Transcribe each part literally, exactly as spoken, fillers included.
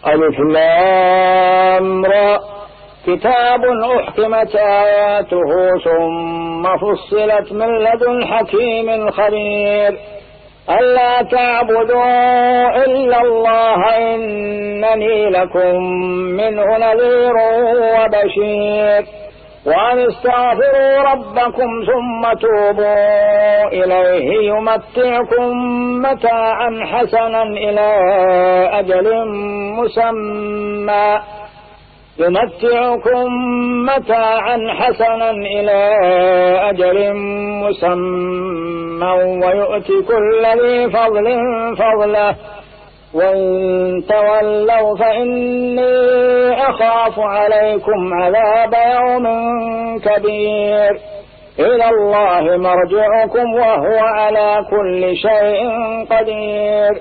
ألف لام را كتاب أحكمت آياته ثم فصلت من لدن حكيم خبير ألا تعبدوا إلا الله إنني لكم منه نذير وبشير وأن استغفروا ربكم ثم توبوا إليه يمتعكم متاعا حسنا إلى أجل مسمى يمتعكم متاعا حسنا إلى أجل مسمى ويؤتي كل ذي فضل فضله وإن تولوا فإني أخاف عليكم عذاب يوم كبير إلى الله مرجعكم وهو على كل شيء قدير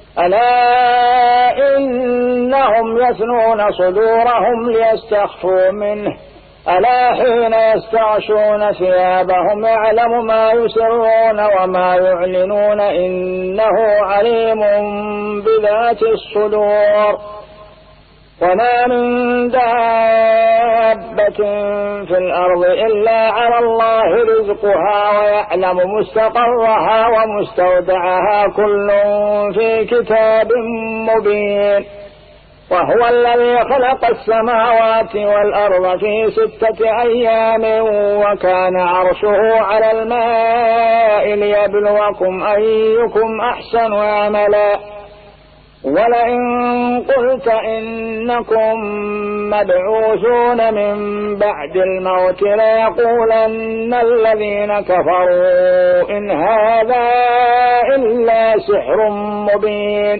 ألا إنهم يثنون صدورهم ليستخفوا منه ألا حين يستغشون ثيابهم يعلم ما يسرون وما يعلنون إنه عليم بذات الصدور وما من دابة في الأرض إلا على الله رزقها ويعلم مستقرها ومستودعها كل في كتاب مبين وهو الذي خلق السماوات والأرض في ستة أيام وكان عرشه على الماء ليبلوكم أيكم أحسن عملا ولئن قلت إنكم مبعوثون من بعد الموت ليقولن الذين كفروا إن هذا إلا سحر مبين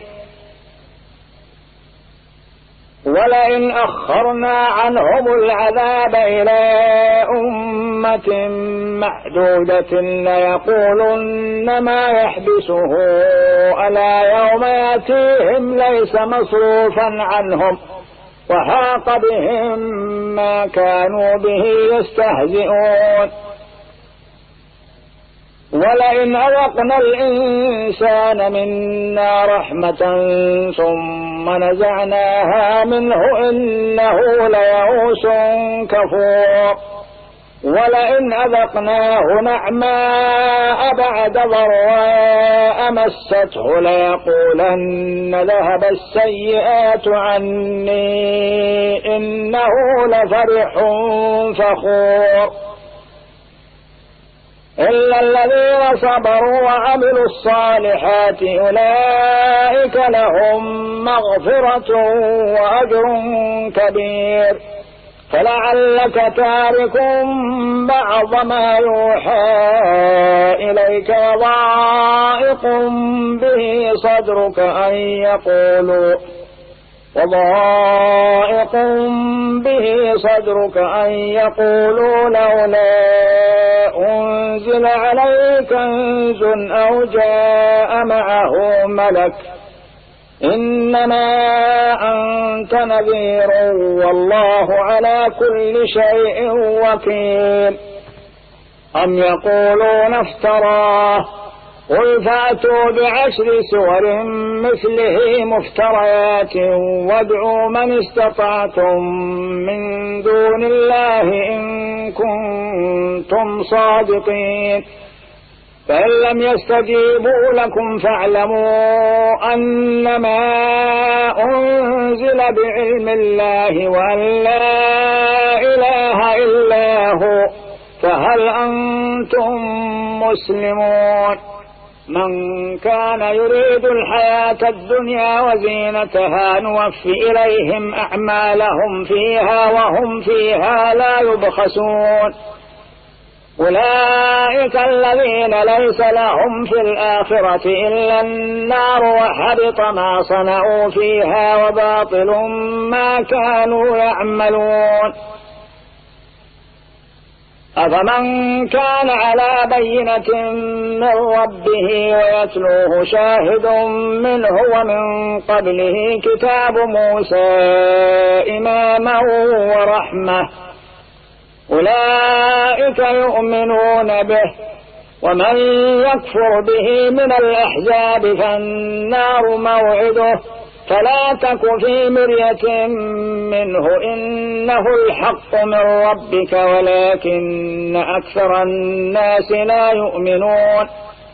ولئن أخرنا عنهم العذاب إلى أمة معدودة ليقولن ما يحبسه ألا يوم يأتيهم ليس مصروفا عنهم وحاق بهم ما كانوا به يستهزئون ولئن أذقنا الإنسان منا رحمة ثم نزعناها منه إنه ليئوس كفور ولئن أذقناه نعماء بعد ضراء مسته ليقولن ذهب السيئات عني إنه لفرح فخور إلا الذين صبروا وعملوا الصالحات أولئك لهم مغفرة وأجر كبير فلعلك تارك بعض ما يوحى إليك وضائق به صدرك أن يقولوا وضائق به صدرك أن يقولوا لولا أنزل عليه كنز أو جاء معه ملك إنما أنت نذير والله على كل شيء وكيل أم يقولون افتراه قل فأتوا بعشر سور مثله مفتريات وادعوا من استطعتم من دون الله إن كنتم صادقين فإن لم يستجيبوا لكم فاعلموا أنما أنزل بعلم الله وأن لا إله إلا هو فهل أنتم مسلمون من كان يريد الحياة الدنيا وزينتها نوفي إليهم أعمالهم فيها وهم فيها لا يبخسون أولئك الذين ليس لهم في الآخرة إلا النار وحبط ما صنعوا فيها وباطل ما كانوا يعملون أفمن كان على بينة من ربه ويتلوه شاهد منه ومن قبله كتاب موسى إماما ورحمة أولئك يؤمنون به ومن يكفر به من الأحزاب فالنار موعده فلا تك في مرية منه إنه الحق من ربك ولكن أكثر الناس لا يؤمنون.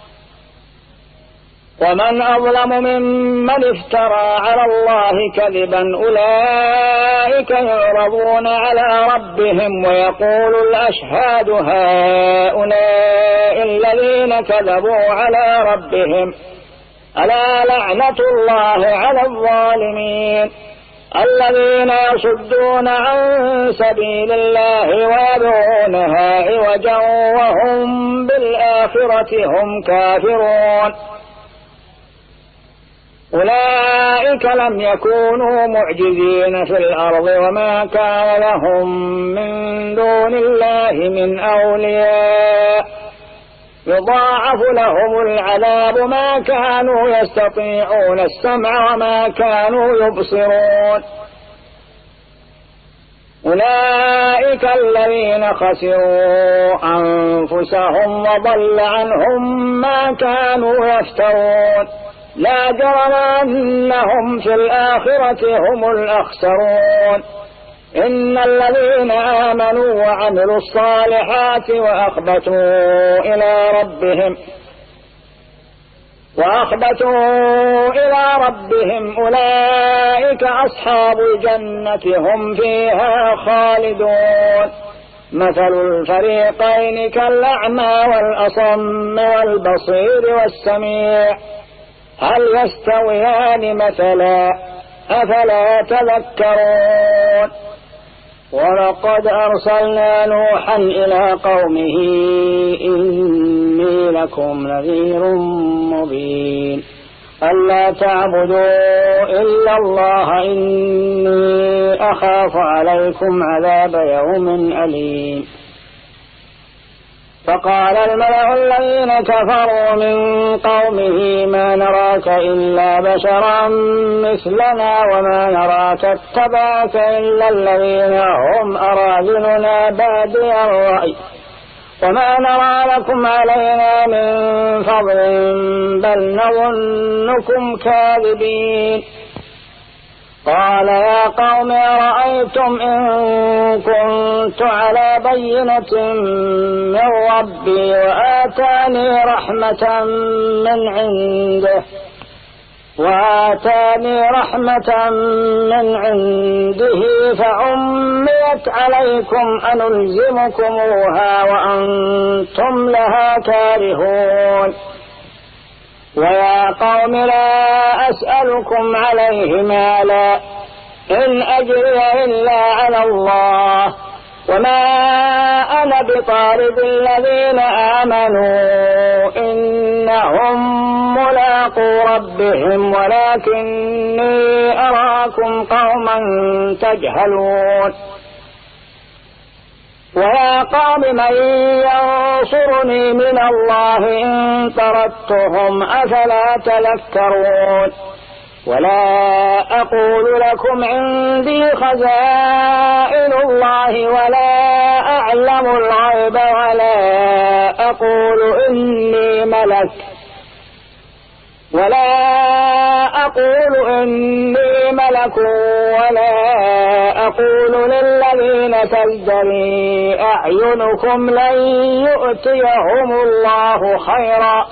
ومن أظلم ممن افترى على الله كذبا أولئك يعرضون على ربهم ويقول الأشهاد هؤلاء الذين كذبوا على ربهم ألا لعنة الله على الظالمين الذين يصدون عن سبيل الله ويبغونها عوجا وهم بالآخرة هم كافرون. أولئك لم يكونوا معجزين في الأرض وما كان لهم من دون الله من أولياء يضاعف لهم العذاب ما كانوا يستطيعون السمع وما كانوا يبصرون. أولئك الذين خسروا أنفسهم وضل عنهم ما كانوا يفترون لا جرم أنهم في الآخرة هم الأخسرون. إن الذين آمنوا وعملوا الصالحات وأخبتوا إلى ربهم وأخبتوا إلى ربهم أولئك أصحاب الجنة هم فيها خالدون. مثل الفريقين كالأعمى والأصم والبصير والسميع هل يستويان مثلا أفلا تذكرون. ولقد أرسلنا نوحا إلى قومه إني لكم نذير مبين ألا تعبدوا إلا الله إني أخاف عليكم عذاب يوم أليم. فقال الملأ الذين كفروا من قومه ما نراك إلا بشرا مثلنا وما نراك اتبعك إلا الذين هم أراذلنا بادي الرأي وما نرى لكم علينا من فضل بل نظنكم كاذبين. قال يا قوم أرأيتم إن كنت على بينة من ربي وآتاني رحمة من عنده وآتاني رحمة من عنده فعميت عليكم أنلزمكموها وأنتم لها كارهون. ويا قوم لا أسألكم عليه مالا إن أجري إلا على الله وما أنا بطارد الذين آمنوا إنهم ملاقو ربهم ولكني أراكم قوما تجهلون. ويا قوم من ينصرني من الله إن طردتهم أفلا تذكرون. ولا أقول لكم عندي خزائن الله ولا أعلم الغيب ولا أقول إني ملك ولا أقول إني ملك ولا أقول للذين تزدري أعينكم لن يؤتيهم الله خيرا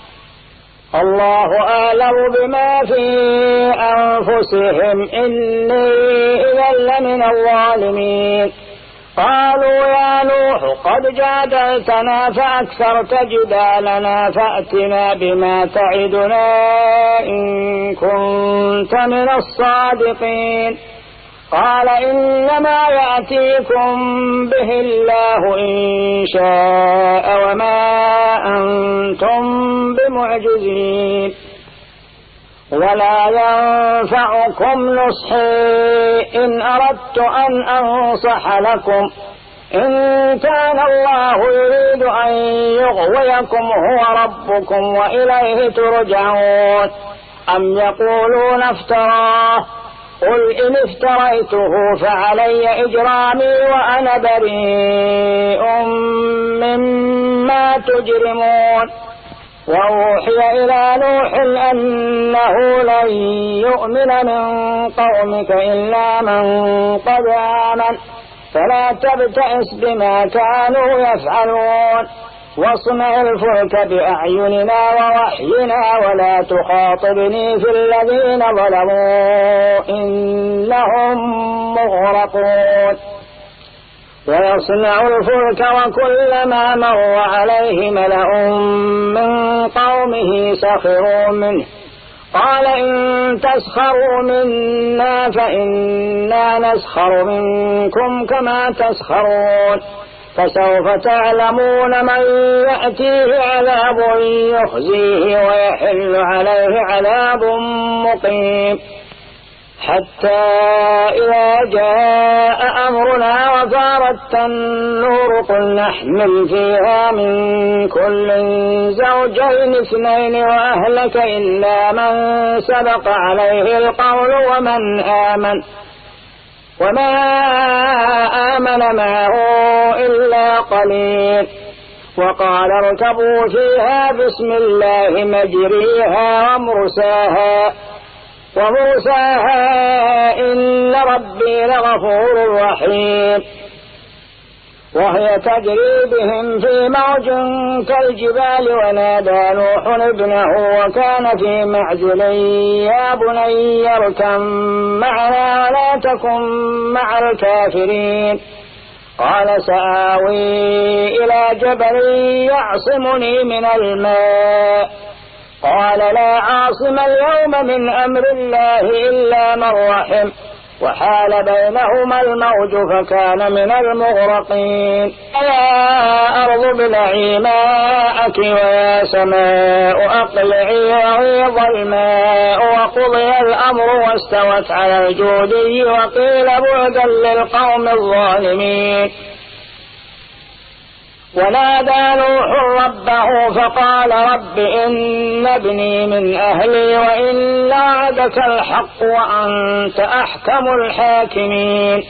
الله أعلم بما في أنفسهم إني إذا لمن الظالمين. قالوا يا نوح قد جادلتنا فأكثرت جدالنا فأتنا بما تعدنا إن كنت من الصادقين. قال إنما يأتيكم به الله إن شاء وما أنتم بمعجزين. ولا ينفعكم نصحي إن أردت أن أنصح لكم إن كان الله يريد أن يغويكم هو ربكم وإليه ترجعون. أم يقولون افتراه قل إن افتريته فعلي إجرامي وأنا بريء مما تجرمون. وأوحي إلى نوح أنه لن يؤمن من قومك إلا من قد آمن فلا تبتئس بما كانوا يفعلون واصنع الفلك بأعيننا ووحينا ولا تخاطبني في الذين ظلموا إنهم مغرقون. ويصنع الفلك وكلما مر عليه ملأ من قومه سخروا منه قال إن تسخروا منا فإنا نسخر منكم كما تسخرون فسوف تعلمون من يأتيه عذاب يخزيه ويحل عليه عذاب مقيم. حتى إذا جاء أمرنا وفارت النور قل نحمل فيها من كل زوجين اثنين وأهلك إلا من سبق عليه القول ومن آمن وما آمن معه إلا قليل. وقال اركبوا فيها بسم الله مجريها ومرساها ومرساها إن ربي لغفور رحيم. وهي تجري بهم في موج كالجبال ونادى نوح ابنه وكان في معزل يا بني اركب معنا ولا تكن مع الكافرين قال سآوي إلى جبل يعصمني من الماء قال لا عاصم اليوم من أمر الله إلا من رحم وحال بينهما الموج فكان من المغرقين. يا أرض ابلعي ماءك ويا سماء أقلعي وغيض الماء وقضي الأمر واستوت على الجودي وقيل بعدا للقوم الظالمين. ونادى نوح ربه فقال رب إن ابني من أهلي وإن وعدك الحق وأنت أحكم الحاكمين.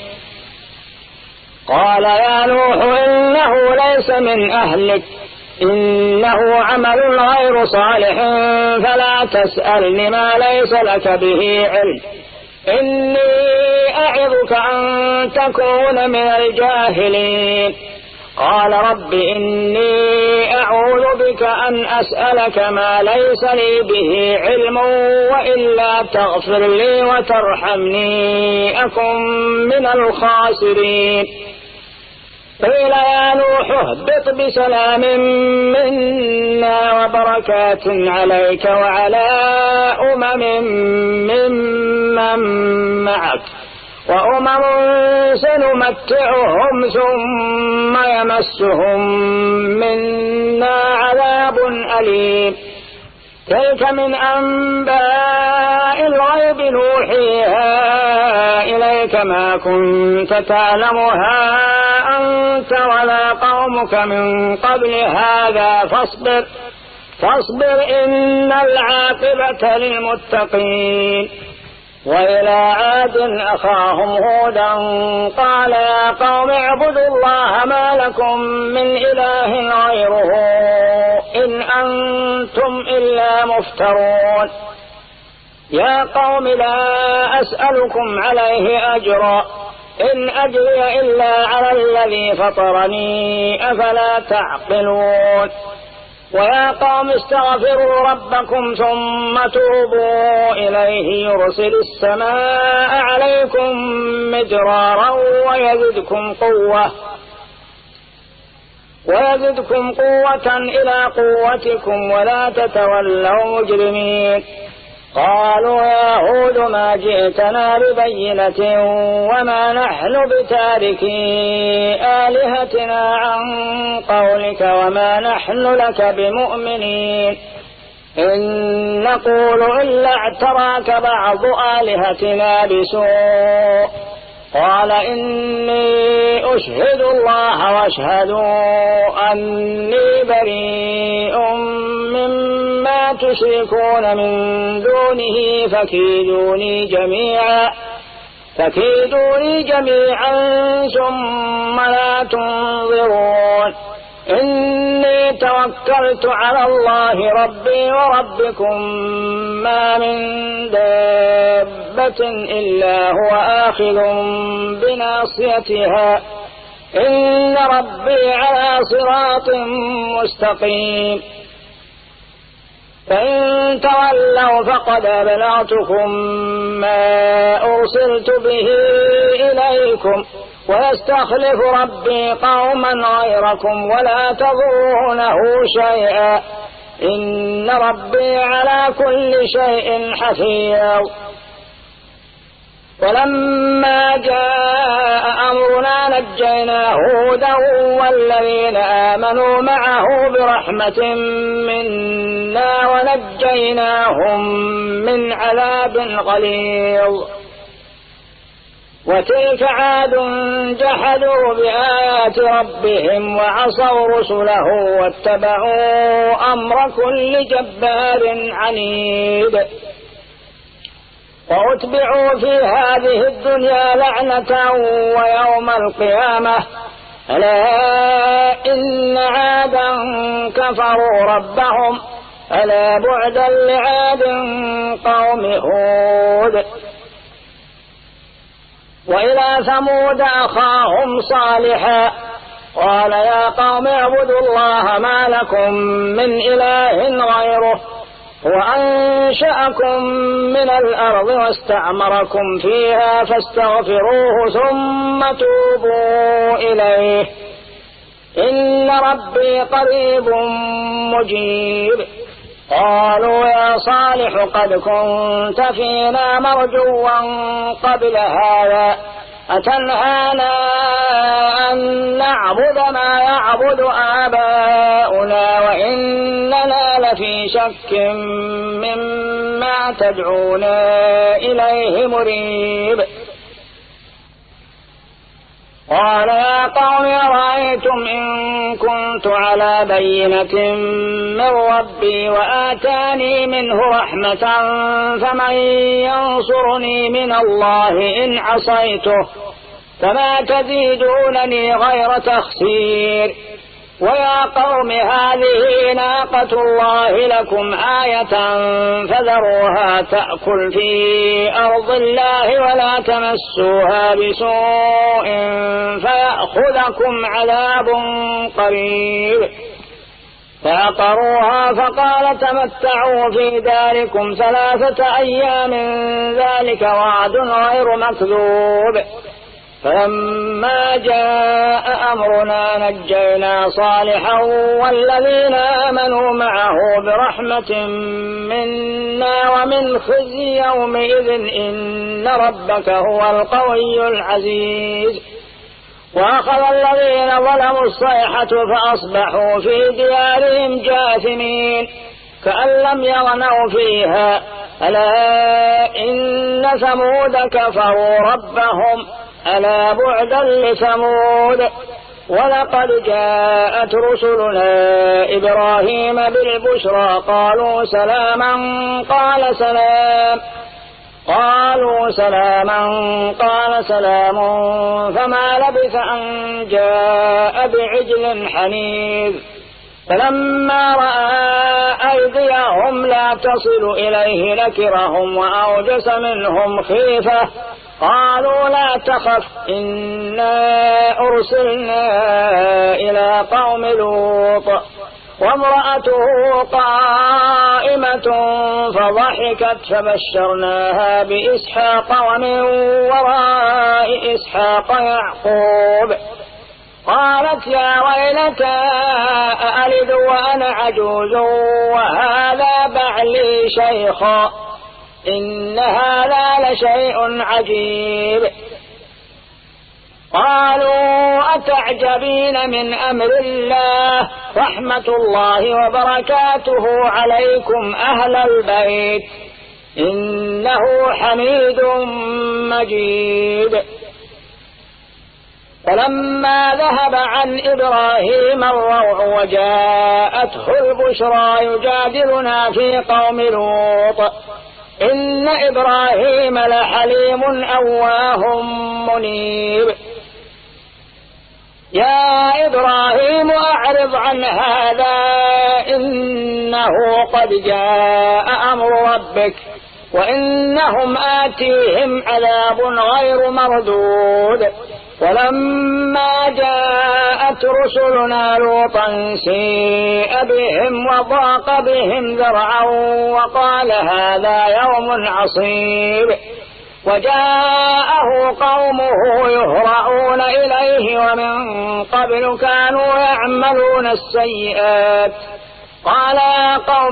قال يا نوح إنه ليس من أهلك إنه عمل غير صالح فلا تسألني ما ليس لك به علم إني أعظك أن تكون من الجاهلين. قال رب إني أعوذ بك أن أسألك ما ليس لي به علم وإلا تغفر لي وترحمني أكن من الخاسرين. قيل يا نوح اهبط بسلام منا وبركات عليك وعلى أمم ممن معك وأمم سنمتعهم ثم يمسهم منا عذاب أليم. تلك من أنباء الغيب نوحيها إليك ما كنت تعلمها أنت ولا قومك من قبل هذا فاصبر فاصبر إن العاقبة للمتقين. وإلى عاد أخاهم هودا قال يا قوم اعبدوا الله ما لكم من إله غيره إن أنتم إلا مفترون. يا قوم لا أسألكم عليه أجرا إن أجري إلا على الذي فطرني أفلا تعقلون. ويا قوم استغفروا ربكم ثم توبوا إليه يرسل السماء عليكم مدرارا ويزدكم قوة ويزدكم قوة إلى قوتكم ولا تتولوا مجرمين. قالوا يا هود ما جئتنا ببينة وما نحن بتاركي آلهتنا عن قولك وما نحن لك بمؤمنين إن نقول إلا اعتراك بعض آلهتنا بسوء. قال إني أشهد الله واشهدوا أني بريء مما تشركون من دونه فكيدوني جميعا فكيدوني جميعا ثم لا تنظرون إني توكلت على الله ربي وربكم ما من دابة إلا هو آخذ بناصيتها إن ربي على صراط مستقيم فإن تولوا فقد أبلغتكم ما أرسلت به إليكم ويستخلف ربي قوما غيركم ولا تضرونه شيئا إن ربي على كل شيء حفيظ ولما جاء أمرنا نجينا هودا والذين آمنوا معه برحمة منا ونجيناهم من عذاب غليظ وتلك عاد جحدوا بآيات ربهم وعصوا رسله واتبعوا أمر كل جبار عنيد وأتبعوا في هذه الدنيا لعنة ويوم القيامة ألا إن عادا كفروا ربهم ألا بعدا لعاد قوم هود وإلى ثمود أخاهم صالحا قال يا قوم اعبدوا الله ما لكم من إله غيره وأنشأكم من الأرض واستعمركم فيها فاستغفروه ثم توبوا إليه إن ربي قريب مجيب قالوا يا صالح قد كنت فينا مرجوا قبل هذا أتنهانا أن نعبد ما يعبد آباؤنا وإننا لفي شك مما تدعونا إليه مريب قال يا قوم أرأيتم إن كنت على بينة من ربي وآتاني منه رحمة فمن ينصرني من الله إن عصيته فما تزيدونني غير تخسير ويا قوم هذه ناقة الله لكم آية فذروها تأكل في أرض الله ولا تمسوها بسوء فيأخذكم عذاب قريب فعقروها فقال تمتعوا في داركم ثلاثة أيام ذلك وعد غير مكذوب فلما جاء أمرنا نجينا صالحا والذين آمنوا معه برحمة منا ومن خزي يومئذ إن ربك هو القوي العزيز وأخذ الذين ظلموا الصيحة فأصبحوا في ديارهم جاثمين كأن لم يغنوا فيها ألا إن ثمود كفروا ربهم ألا بعدا لثمود ولقد جاءت رسلنا إبراهيم بالبشرى قالوا سلاما قال سلام قالوا سلاما قال سلام فما لبث أن جاء بعجل حنيذ فلما رأى أيديهم لا تصل إليه نكرهم وأوجس منهم خيفة قالوا لا تخف إنا أرسلنا إلى قوم لوط وامرأته قائمة فضحكت فبشرناها بإسحاق ومن وراء إسحاق يعقوب قالت يا ويلتى أألد وأنا عجوز وهذا بعلي شيخا إن هذا لشيء عجيب قالوا أتعجبين من أمر الله رحمة الله وبركاته عليكم أهل البيت إنه حميد مجيد فلما ذهب عن إبراهيم الروع وجاءته البشرى يجادلنا في قوم لوط إن إبراهيم لحليم أواه منيب يا إبراهيم أعرض عن هذا إنه قد جاء أمر ربك وإنهم آتيهم عذاب غير مردود. ولما جاءت رسلنا لوطا سيء بهم وضاق بهم ذرعا وقال هذا يوم عصيب، وجاءه قومه يهرعون إليه ومن قبل كانوا يعملون السيئات. قال يا قوم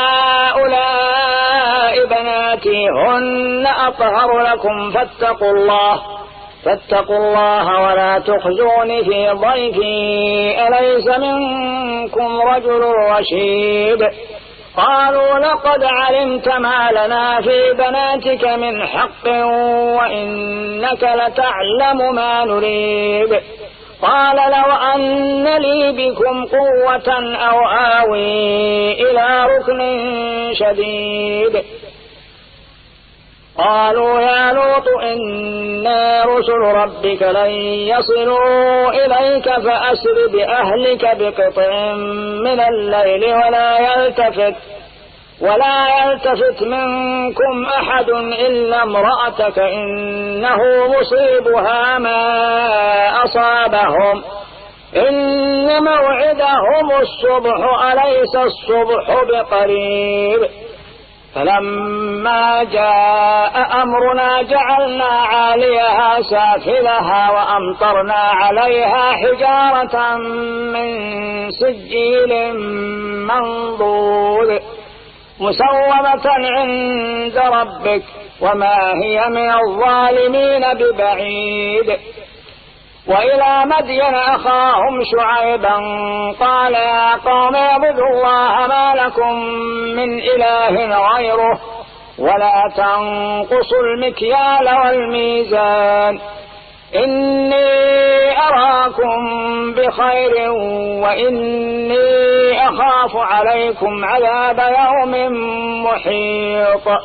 هؤلاء بناتي هن أطهر لكم فاتقوا الله فاتقوا الله ولا تخزوني في ضيفي أليس منكم رجل رشيد. قالوا لقد علمت ما لنا في بناتك من حق وإنك لتعلم ما نريد. قال لو أن لي بكم قوة أو آوي إلى ركن شديد. قالوا يا لوط إنا رسل ربك لن يصلوا إليك فأسر بأهلك بقطع من الليل ولا يلتفت ولا يلتفت منكم أحد إلا امرأتك إنه مصيبها ما أصابهم إن موعدهم الصبح أليس الصبح بقريب. فلما جاء أمرنا جعلنا عاليها سافلها وأمطرنا عليها حجارة من سجيل منضود مسومة عند ربك وما هي من الظالمين ببعيد. وإلى مدين أخاهم شعيبا قال يا قوم اعبدوا الله ما لكم من إله غيره ولا تنقصوا المكيال والميزان إني أراكم بخير وإني أخاف عليكم عذاب يوم محيط.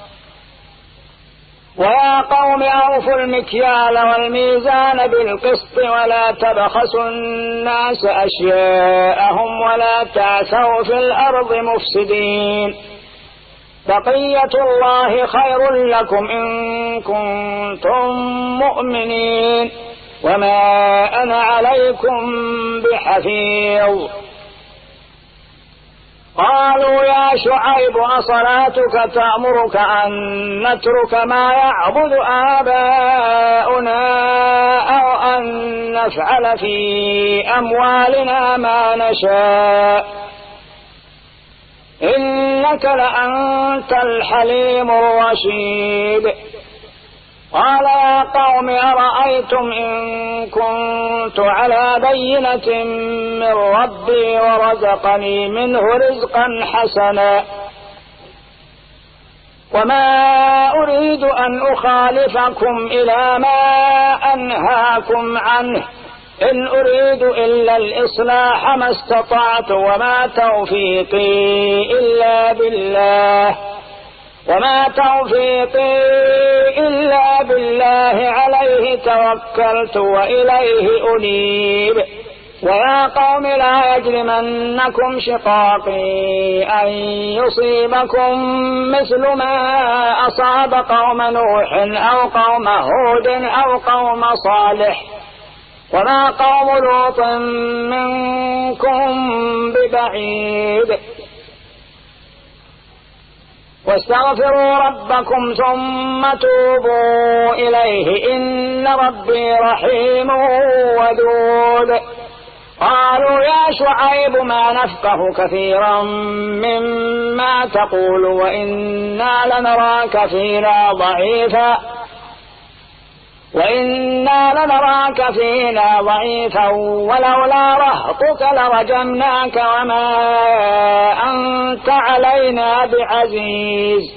ويا قوم أوفوا المكيال والميزان بالقسط ولا تبخسوا الناس أشياءهم ولا تعثوا في الأرض مفسدين بقية الله خير لكم إن كنتم مؤمنين وما أنا عليكم بحفيظ. قالوا يا شعيب أصلاتك تأمرك أن نترك ما يعبد آباؤنا أو أن نفعل في أموالنا ما نشاء إنك لأنت الحليم الرشيد. قال يا قوم أرأيتم إن كنت على بينة من ربي ورزقني منه رزقا حسنا وما أريد أن أخالفكم إلى ما أنهاكم عنه إن أريد إلا الإصلاح ما استطعت وما توفيقي إلا بالله وما توفيقي إلا بالله عليه توكلت وإليه أنيب. ويا قوم لا يجرمنكم شقاقي أن يصيبكم مثل ما أصاب قوم نوح أو قوم هود أو قوم صالح وما قوم لوط منكم ببعيد. واستغفروا ربكم ثم توبوا إليه إن ربي رحيم ودود. قالوا يا شعيب ما نفقه كثيرا مما تقول وإنا لنراك فينا ضعيفا وإنا لنراك فينا ضعيفا ولولا رهطك لرجمناك وما أنت علينا بعزيز.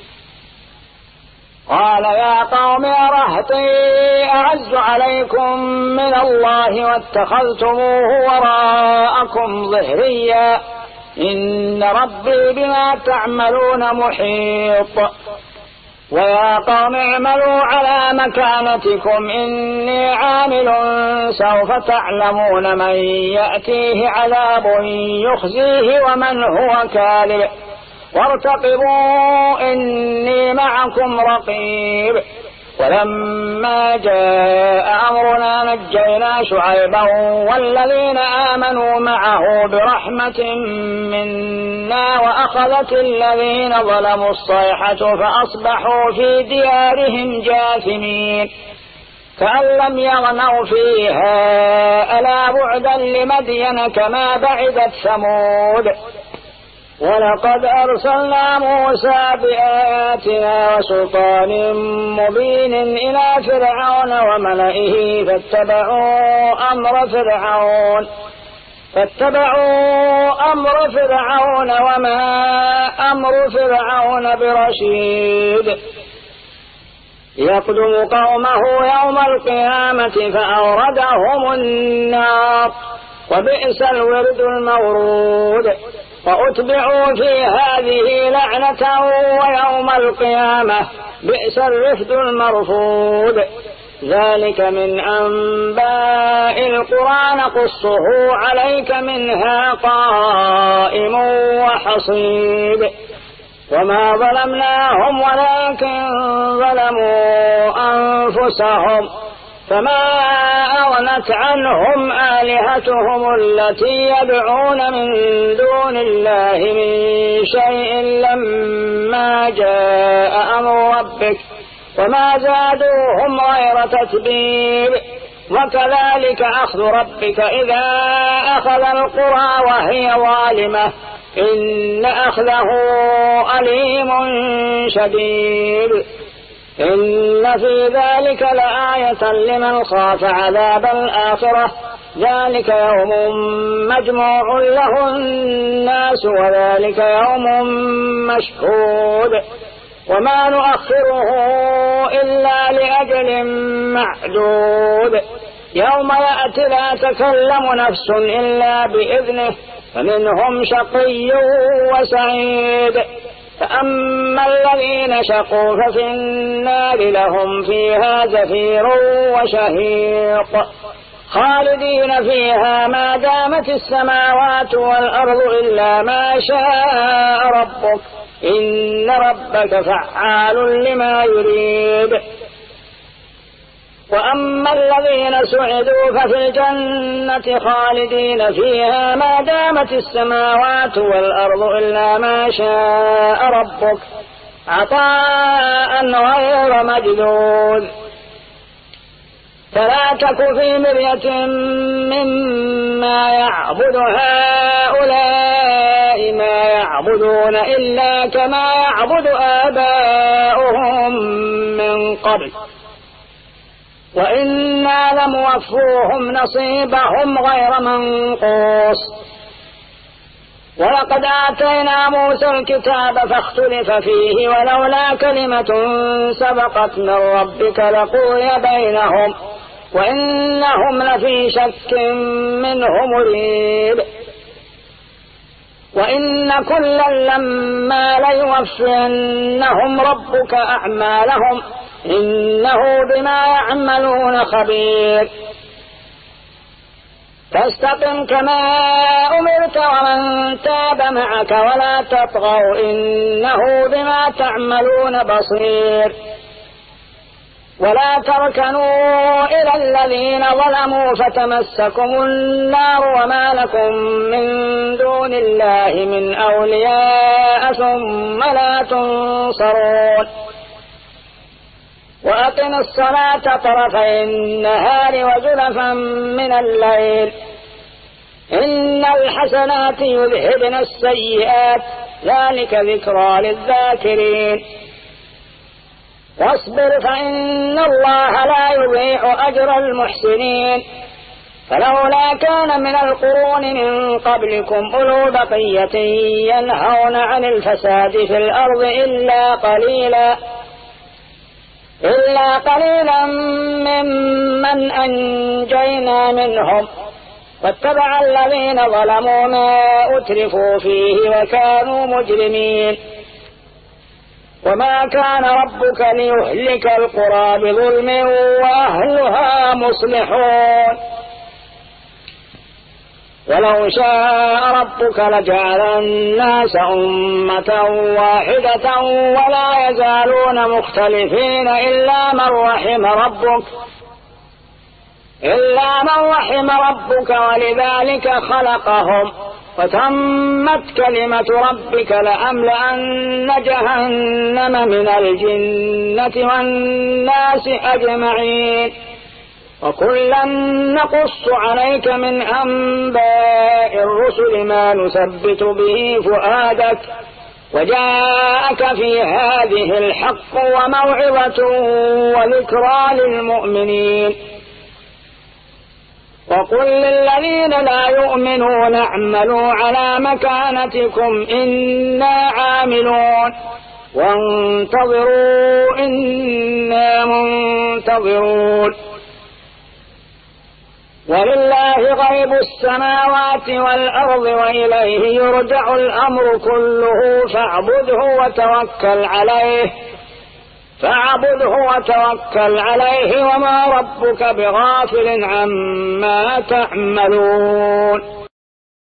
قال يا قوم أرهطي أعز عليكم من الله واتخذتموه وراءكم ظهريا إن ربي بما تعملون محيط. ويا قوم اعملوا على مكانتكم إني عامل سوف تعلمون من يأتيه عذاب يخزيه ومن هو كاذب وارتقبوا إني معكم رقيب. ولما جاء أمرنا نجينا شعيبا والذين آمنوا معه برحمة منا وأخذت الذين ظلموا الصيحة فأصبحوا في ديارهم جاثمين كأن لم يغنوا فيها ألا بعدا لمدين كما بعدت ثمود. ولقد أرسلنا موسى بآياتنا وسلطان مبين إلى فرعون وملئه فاتبعوا أمر فرعون فاتبعوا أمر فرعون وما أمر فرعون برشيد يقدم قومه يوم القيامة فأوردهم النار وبئس الورد المورود وأتبعوا في هذه لعنة ويوم القيامة بئس الرفد المرفود. ذلك من أنباء القرى نقصه عليك منها قائم وحصيد. وما ظلمناهم ولكن ظلموا أنفسهم فما أغنت عنهم آلهتهم التي يدعون من دون الله من شيء لما جاء أمر ربك وما زادوهم غير تتبيب. وكذلك أخذ ربك إذا أخذ القرى وهي ظالمة إن أخذه أليم شديد. إن في ذلك لآية لمن خاف عذاب الآخرة ذلك يوم مجموع له الناس وذلك يوم مشهود وما نؤخره إلا لأجل معدود. يوم يأتي لا تكلم نفس إلا بإذنه فمنهم شقي وسعيد. فأما الذين شقوا ففي النار لهم فيها زفير وشهيق خالدين فيها ما دامت السماوات والأرض إلا ما شاء ربك إن ربك فعال لما يريد. وأما الذين سعدوا ففي الجنة خالدين فيها ما دامت السماوات والأرض إلا ما شاء ربك عطاء غير مجدود. فلا تك في مرية مما يعبد هؤلاء ما يعبدون إلا كما يعبد آباؤهم من قبل وإنا لموفوهم نصيبهم غير منقوص. ولقد آتينا موسى الكتاب فاختلف فيه ولولا كلمة سبقت من ربك لقضي بينهم وإنهم لفي شك منه مريب. وإن كلا لما ليوفينهم ربك أعمالهم إنه بما يعملون خبير. فاستقم كما أمرت ومن تاب معك ولا تطغوا إنه بما تعملون بصير. ولا تركنوا إلى الذين ظلموا فتمسكم النار وما لكم من دون الله من أولياء ثم لا تنصرون. وأقم الصلاة طرفي النهار وزلفا من الليل إن الحسنات يذهبن السيئات ذلك ذكرى للذاكرين. واصبر فإن الله لا يضيع أجر المحسنين. فلولا كان من القرون من قبلكم أولو بقية ينهون عن الفساد في الأرض إلا قليلا إلا قليلا ممن أنجينا منهم واتبع الذين ظلموا ما أترفوا فيه وكانوا مجرمين. وما كان ربك ليهلك القرى بظلم وأهلها مصلحون ولو شاء ربك لجعل الناس أمة واحدة ولا يزالون مختلفين إلا من رحم ربك إلا من رحم ربك ولذلك خلقهم وتمت كلمة ربك لأملأن جهنم من الجنة والناس أجمعين وكلا نقص عليك من أنباء الرسل ما نثبت به فؤادك وجاءك في هذه الحق وموعظة وذكرى للمؤمنين وقل للذين لا يؤمنون اعملوا على مكانتكم إنا عاملون وانتظروا إنا منتظرون ولله غيب السماوات والأرض وإليه يرجع الأمر كله فاعبده وتوكل عليه فاعبده وتوكل عليه وما ربك بغافل عما تعملون